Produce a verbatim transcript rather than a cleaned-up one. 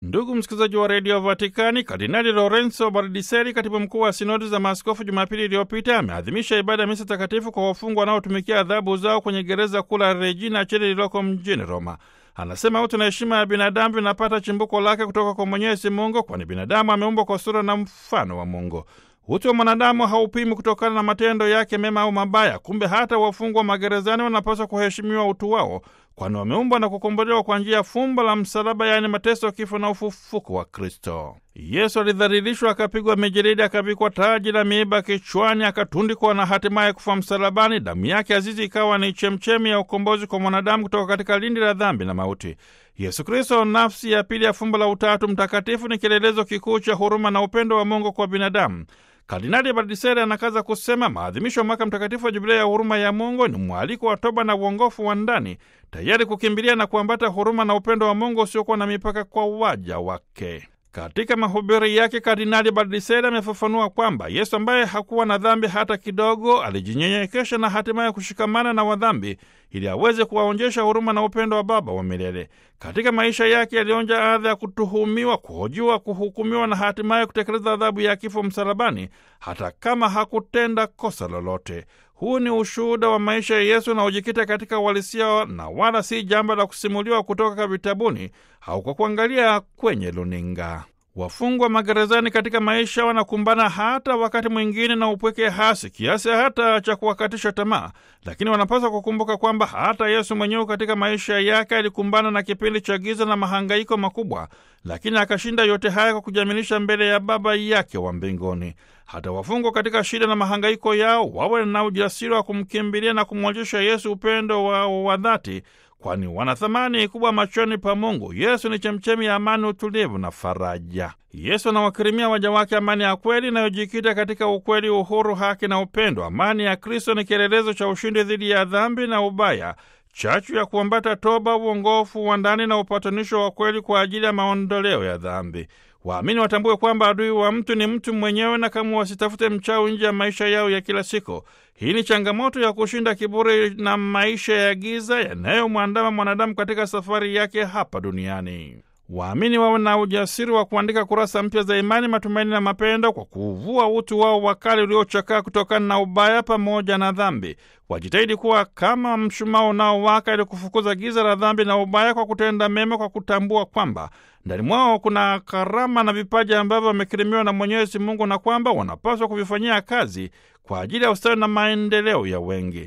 Ndugu msikilizaji wa redio Vatikani, Kardinali Lorenzo Bardiseri, katibu mkuu wa sinodi za maaskofu, Jumapili iliyopita ameadhimisha ibada ya misa takatifu kwa wafungwa wanaotumikia adhabu zao kwenye gereza kuu la Regina Coeli lililoko mjini Roma. Anasema utu na heshima ya binadamu vinapata chimbuko lake kutoka kwa Mwenyezi Mungu, kwani binadamu ameumbwa kwa sura na mfano wa Mungu. Utu wa mwanadamu haupimi kutokana na matendo yake mema au mabaya. Kumbe hata wafungwa magerezani wanapaswa kuheshimiwa utu wao, kwani wameumbwa na kukombolewa kwa njia ya fumbo la msalaba, yaani mateso, kifo na ufufuko wa Kristo. Yesu alidhalilishwa, akapigwa mijeledi, akavikwa taji la miiba kichwani, akatundikwa na hatimaye kufa msalabani. Damu yake azizi ikawa ni chemchemi ya ukombozi kwa mwanadamu kutoka katika lindi la dhambi na mauti. Yesu Kristo, nafsi ya pili ya fumbo la Utatu Mtakatifu, ni kielelezo kikuu cha huruma na upendo wa Mungu kwa binadamu. Kardinali Bardiseri anakaza kusema maadhimisho ya mwaka mtakatifu wa Jubilei ya huruma ya Mungu ni mwaliko wa toba na uongofu wa ndani, tayari kukimbilia na kuambata huruma na upendo wa Mungu usiokuwa na mipaka kwa waja wake. Katika mahubiri yake, Kardinali Bardiseri amefafanua kwamba Yesu ambaye hakuwa na dhambi hata kidogo alijinyenyekesha na hatimaye kushikamana na wadhambi ili aweze kuwaonjesha huruma na upendo wa Baba wa milele. Katika maisha yake alionja adha ya kutuhumiwa, kuhojiwa, kuhukumiwa na hatimaye kutekeleza adhabu ya kifo msalabani, hata kama hakutenda kosa lolote. Huu ni ushuhuda wa maisha ya Yesu na ujikita katika uhalisia na wala si jambo la kusimuliwa kutoka vitabuni au kwa kuangalia kwenye luninga. Wafungwa magerezani katika maisha wanakumbana hata wakati mwingine na upweke hasi kiasi hata cha kuwakatisha tamaa, lakini wanapaswa kukumbuka kwamba hata Yesu mwenyewe katika maisha yake alikumbana na kipindi cha giza na mahangaiko makubwa, lakini akashinda yote haya kwa kujamilisha mbele ya Baba yake wa mbinguni. Hata wafungwa katika shida na mahangaiko yao wawe na ujasiri wa kumkimbilia na kumwonyesha Yesu upendo wao wa dhati, kwani wana thamani kubwa machoni pa Mungu. Yesu ni chemchemi ya amani, utulivu na faraja. Yesu anawakirimia waja wake amani ya kweli inayojikita katika ukweli, uhuru, haki na upendo. Amani ya Kristo ni kielelezo cha ushindi dhidi ya dhambi na ubaya, chachu ya kuambata toba, uongofu wa ndani na upatanisho wa kweli kwa ajili ya maondoleo ya dhambi. Waamini watambue kwamba adui wa mtu ni mtu mwenyewe, na kama wasitafute mchawi nje ya maisha yao ya kila siku. Hii ni changamoto ya kushinda kiburi na maisha ya giza yanayomwandama mwanadamu katika safari yake hapa duniani. Waamini wawe na ujasiri wa kuandika kurasa mpya za imani, matumaini na mapendo, kwa kuvua utu wao wakali uliochakaa kutokana na ubaya pamoja na dhambi. Wajitahidi kuwa kama mshumaa unaowaka ili kufukuza giza la dhambi na ubaya, kwa kutenda mema, kwa kutambua kwamba ndani mwao kuna karama na vipaji ambavyo wamekirimiwa na Mwenyezi Mungu, na kwamba wanapaswa kuvifanyia kazi kwa ajili ya ustawi na maendeleo ya wengi.